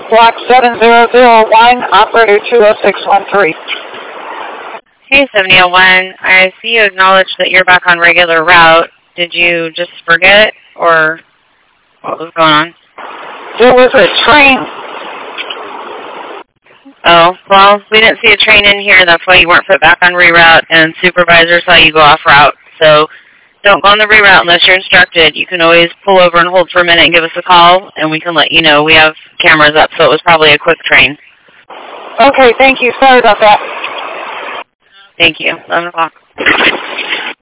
Block 7001, operator 20613. Hey, 7001. I see you acknowledged that you're back on regular route. Did you just forget, or what was going on? There was a train. Oh, well, we didn't see a train in here. That's why you weren't put back on reroute, and supervisor saw you go off route. So don't go on the reroute unless you're instructed. You can always pull over and hold for a minute and give us a call, and we can let you know. We have cameras up, so it was probably a quick train. Okay, thank you. Sorry about that. Thank you. 11 o'clock.